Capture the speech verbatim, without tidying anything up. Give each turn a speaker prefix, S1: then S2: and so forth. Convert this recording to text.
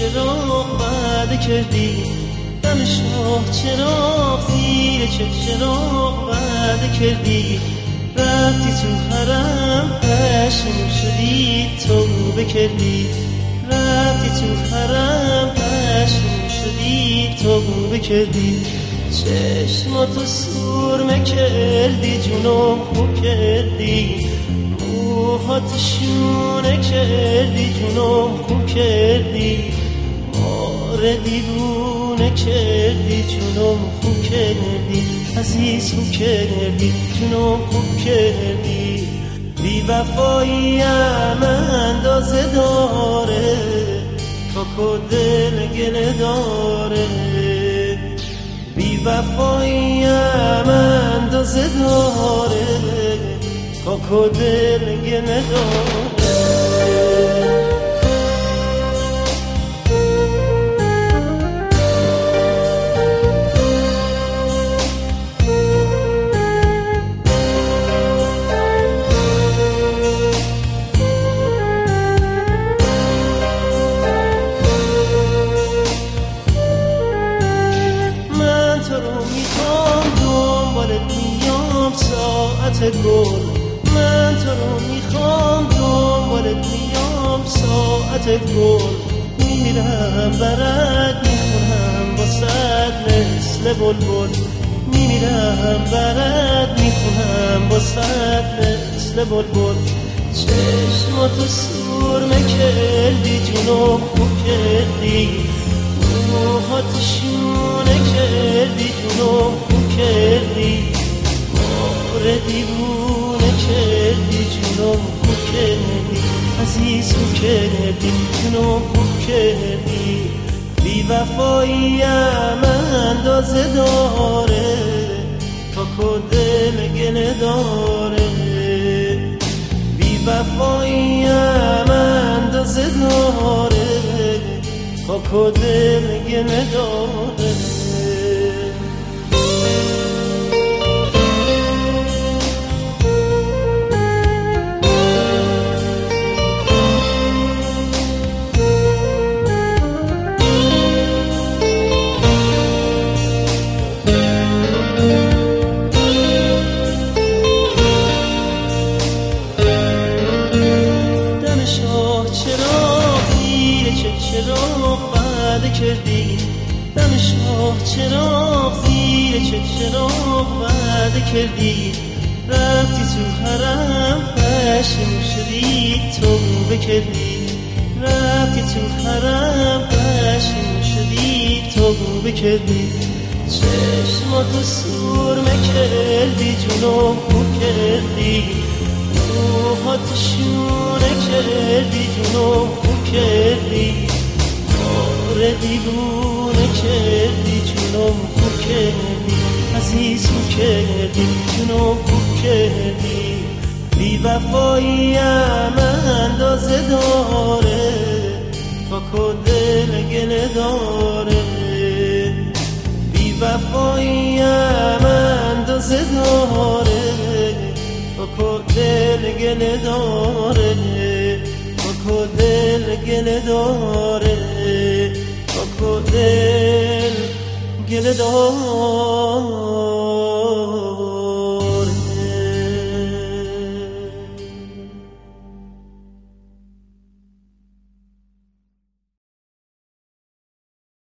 S1: چراغ وعده کردی، دم شاه چراغ زیر چه چراغ وعده کردی، رفتی تو حرم پشیمون شدی توبه کردی، رفتی تو حرم پشیمون شدی توبه کردی، چشماتو سرمه کردی جونم خوب کردی، موهات شونه کردی جونم خوب کردی، آره دیوونه کردی جونم خوب کردی، عزیز خوب کردی جونم خوب کردی، بی وفاییم اندازه داره کاکو دل گله داره، بی وفاییم اندازه داره کاکو دل گله داره. ساعت گل من تو رو میخوام دنبالت میام، ساعت گل میمیرم برات میخونم واسد مثل بلبل، میمیرم برات میخونم واسد مثل بلبل، چشماتو سرمه کردی جونم خوب کردی، موهات شونه کردی جونم خوب کردی، آره دیوونه کردی جونم خوب کردی، عزیز خوب کردی جونم خوب کردی، بی وفاییم اندازه داره کاکو دل گله داره، بی وفاییم اندازه داره کاکو دل گله داره. چراغ وعده کردی، دم شاه چراغ زیر چه چراغ وعده کردی، رفتی تو حرم پشیمون شدی توبه کردی، رفتی تو حرم پشیمون شدی توبه کردی، چشماتو سرمه کردی جونم خوب کردی، موهات شونه کردی جونم خوب کردی، آره دیوونه کردی جونم خوب کردی، عزیز خوب کردی جونم خوب کردی، بی وفاییم اندازه داره کاکو دل گله داره، بی وفاییم اندازه داره کاکو دل گله داره، کاکو دل گله داره، کاکو دل گله داره.